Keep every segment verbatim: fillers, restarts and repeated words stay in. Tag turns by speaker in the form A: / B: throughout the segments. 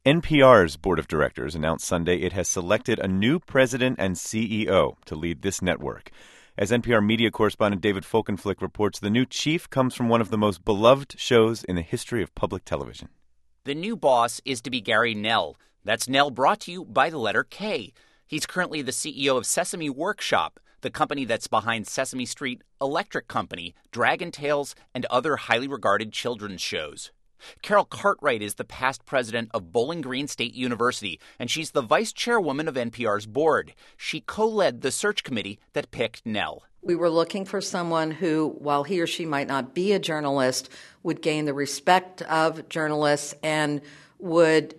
A: N P R's board of directors announced Sunday it has selected a new president and C E O to lead this network. As N P R media correspondent David Folkenflik reports, the new chief comes from one of the most beloved shows in the history of public television.
B: The new boss is to be Gary Knell. That's Knell brought to you by the letter K. He's currently the C E O of Sesame Workshop, the company that's behind Sesame Street, Electric Company, Dragon Tales, and other highly regarded children's shows. Carol Cartwright is the past president of Bowling Green State University, and she's the vice chairwoman of N P R's board. She co-led the search committee that picked Knell.
C: We were looking for someone who, while he or she might not be a journalist, would gain the respect of journalists and would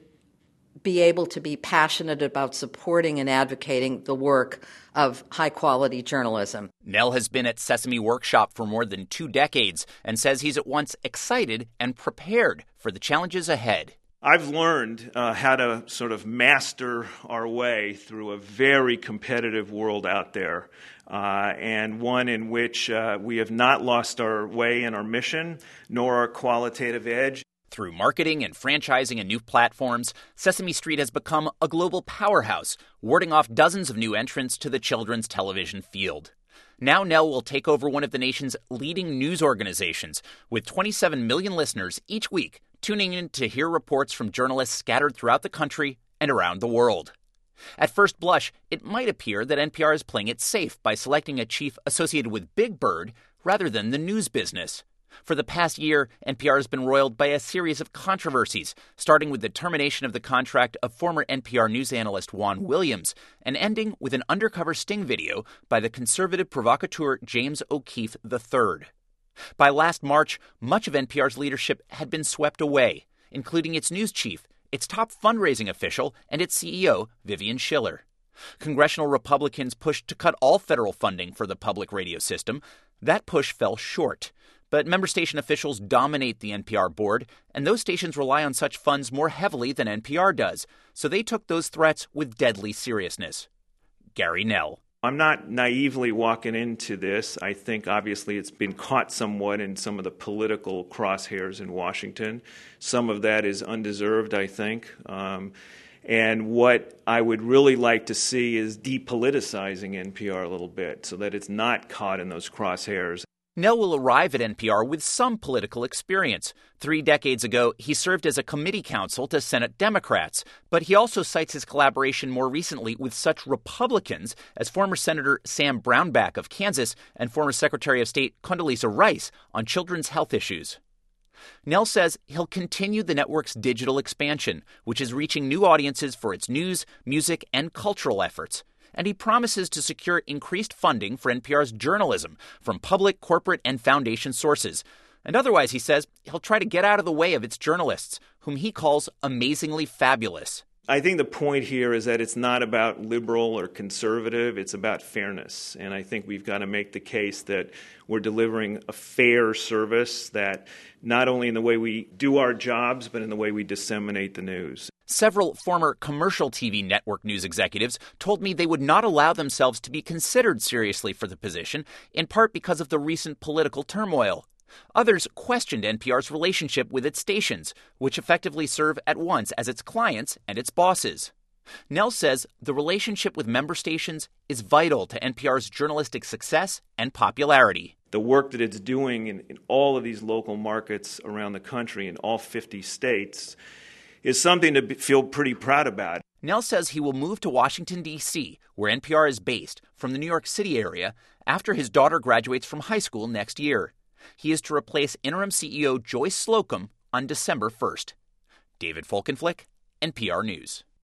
C: be able to be passionate about supporting and advocating the work of high-quality journalism.
B: Knell has been at Sesame Workshop for more than two decades and says he's at once excited and prepared for the challenges ahead.
D: I've learned uh, how to sort of master our way through a very competitive world out there, uh, and one in which uh, we have not lost our way in our mission, nor our qualitative edge.
B: Through marketing and franchising and new platforms, Sesame Street has become a global powerhouse, warding off dozens of new entrants to the children's television field. Now Knell will take over one of the nation's leading news organizations, with twenty-seven million listeners each week tuning in to hear reports from journalists scattered throughout the country and around the world. At first blush, it might appear that N P R is playing it safe by selecting a chief associated with Big Bird rather than the news business. For the past year, N P R has been roiled by a series of controversies, starting with the termination of the contract of former N P R news analyst Juan Williams and ending with an undercover sting video by the conservative provocateur James O'Keefe the third. By last March, much of N P R's leadership had been swept away, including its news chief, its top fundraising official, and its C E O, Vivian Schiller. Congressional Republicans pushed to cut all federal funding for the public radio system. That push fell short. But member station officials dominate the N P R board, and those stations rely on such funds more heavily than N P R does, so they took those threats with deadly seriousness. Gary Knell.
D: I'm not naively walking into this. I think obviously it's been caught somewhat in some of the political crosshairs in Washington. Some of that is undeserved, I think. Um, and what I would really like to see is depoliticizing N P R a little bit so that it's not caught in those crosshairs.
B: Knell will arrive at N P R with some political experience. Three decades ago, he served as a committee counsel to Senate Democrats, but he also cites his collaboration more recently with such Republicans as former Senator Sam Brownback of Kansas and former Secretary of State Condoleezza Rice on children's health issues. Knell says he'll continue the network's digital expansion, which is reaching new audiences for its news, music, and cultural efforts. And he promises to secure increased funding for N P R's journalism from public, corporate, and foundation sources. And otherwise, he says, he'll try to get out of the way of its journalists, whom he calls amazingly fabulous.
D: I think the point here is that it's not about liberal or conservative, it's about fairness. And I think we've got to make the case that we're delivering a fair service, that not only in the way we do our jobs, but in the way we disseminate the news.
B: Several former commercial T V network news executives told me they would not allow themselves to be considered seriously for the position, in part because of the recent political turmoil. Others questioned N P R's relationship with its stations, which effectively serve at once as its clients and its bosses. Knell says the relationship with member stations is vital to N P R's journalistic success and popularity.
D: The work that it's doing in, in all of these local markets around the country, in all fifty states, is something to be, feel pretty proud about.
B: Knell says he will move to Washington, D C, where N P R is based, from the New York City area, after his daughter graduates from high school next year. He is to replace interim C E O Joyce Slocum on December first. David Folkenflik, N P R News.